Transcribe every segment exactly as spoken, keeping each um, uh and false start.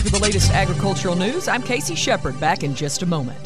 with the latest agricultural news. I'm Casey Shepard, back in just a moment.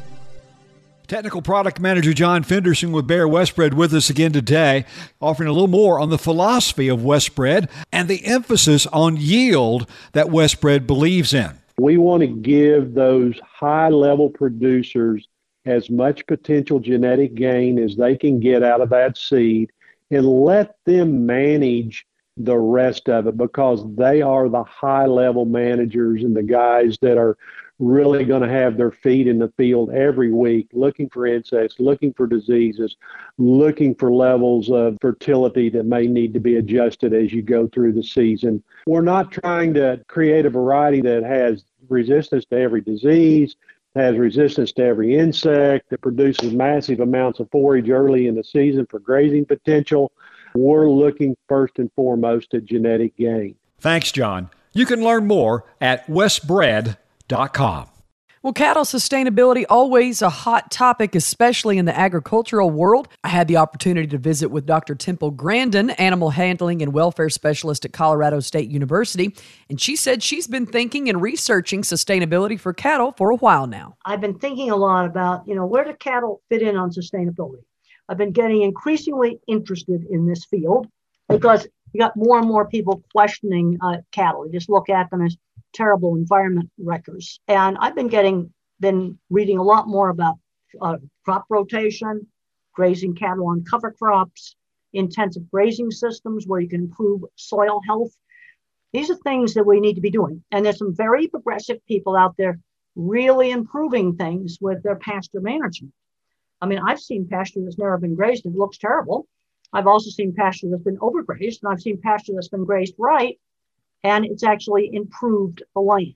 Technical Product Manager John Fenderson with Bayer Westbred with us again today, offering a little more on the philosophy of Westbred and the emphasis on yield that Westbred believes in. We want to give those high-level producers as much potential genetic gain as they can get out of that seed and let them manage the rest of it, because they are the high-level managers and the guys that are really going to have their feet in the field every week, looking for insects, looking for diseases, looking for levels of fertility that may need to be adjusted as you go through the season. We're not trying to create a variety that has resistance to every disease, has resistance to every insect, that produces massive amounts of forage early in the season for grazing potential. We're looking first and foremost at genetic gain. Thanks, John. You can learn more at westbred dot com. Well, cattle sustainability, always a hot topic, especially in the agricultural world. I had the opportunity to visit with Doctor Temple Grandin, animal handling and welfare specialist at Colorado State University, and she said she's been thinking and researching sustainability for cattle for a while now. I've been thinking a lot about, you know, where do cattle fit in on sustainability? I've been getting increasingly interested in this field because you got more and more people questioning uh, cattle. You just look at them as terrible environment wreckers. And I've been getting, been reading a lot more about uh, crop rotation, grazing cattle on cover crops, intensive grazing systems where you can improve soil health. These are things that we need to be doing. And there's some very progressive people out there really improving things with their pasture management. I mean, I've seen pasture that's never been grazed and it looks terrible. I've also seen pasture that's been overgrazed, and I've seen pasture that's been grazed right, and it's actually improved the land.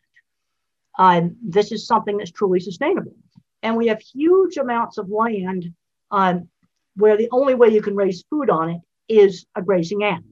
Uh, this is something that's truly sustainable. And we have huge amounts of land um, where the only way you can raise food on it is a grazing animal.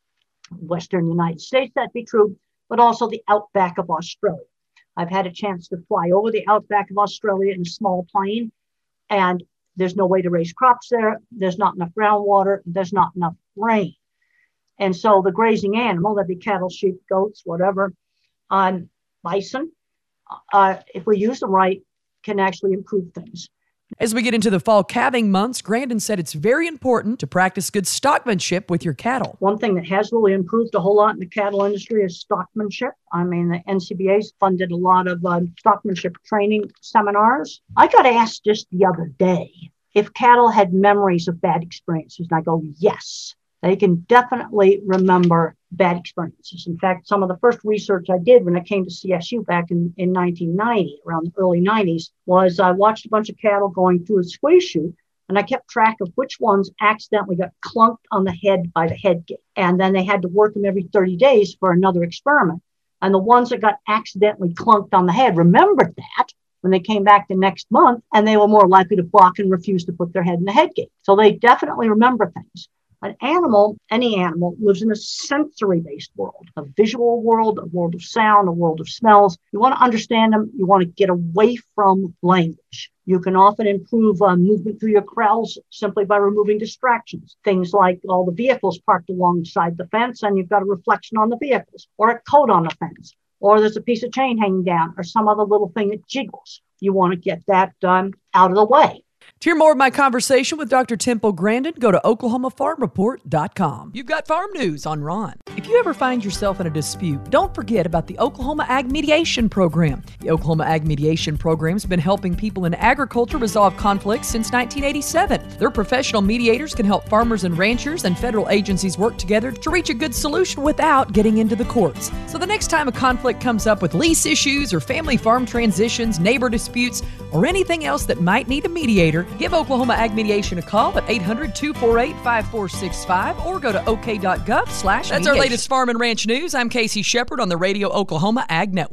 Western United States, that'd be true, but also the outback of Australia. I've had a chance to fly over the outback of Australia in a small plane, and there's no way to raise crops there. There's not enough groundwater. There's not enough rain. And so the grazing animal, that'd be cattle, sheep, goats, whatever, um, bison, uh, if we use them right, can actually improve things. As we get into the fall calving months, Grandin said it's very important to practice good stockmanship with your cattle. One thing that has really improved a whole lot in the cattle industry is stockmanship. I mean, the N C B A's funded a lot of uh, stockmanship training seminars. I got asked just the other day if cattle had memories of bad experiences, and I go, yes. They can definitely remember bad experiences. In fact, some of the first research I did when I came to C S U back in, in nineteen ninety, around the early nineties, was I watched a bunch of cattle going through a squeeze chute, and I kept track of which ones accidentally got clunked on the head by the head gate. And then they had to work them every thirty days for another experiment. And the ones that got accidentally clunked on the head remembered that when they came back the next month, and they were more likely to balk and refuse to put their head in the head gate. So they definitely remember things. An animal, any animal, lives in a sensory-based world, a visual world, a world of sound, a world of smells. You want to understand them. You want to get away from language. You can often improve uh, movement through your corrals simply by removing distractions. Things like all the vehicles parked alongside the fence, and you've got a reflection on the vehicles, or a coat on the fence, or there's a piece of chain hanging down, or some other little thing that jiggles. You want to get that done out of the way. To hear more of my conversation with Doctor Temple Grandin, go to oklahoma farm report dot com. You've got farm news on Ron. If you ever find yourself in a dispute, don't forget about the Oklahoma Ag Mediation Program. The Oklahoma Ag Mediation Program has been helping people in agriculture resolve conflicts since nineteen eighty-seven. Their professional mediators can help farmers and ranchers and federal agencies work together to reach a good solution without getting into the courts. So the next time a conflict comes up with lease issues or family farm transitions, neighbor disputes, or anything else that might need a mediator, give Oklahoma Ag Mediation a call at eight hundred, two four eight, five four six five or go to ok dot gov slash mediation. That's our latest farm and ranch news. I'm Casey Shepard on the Radio Oklahoma Ag Network.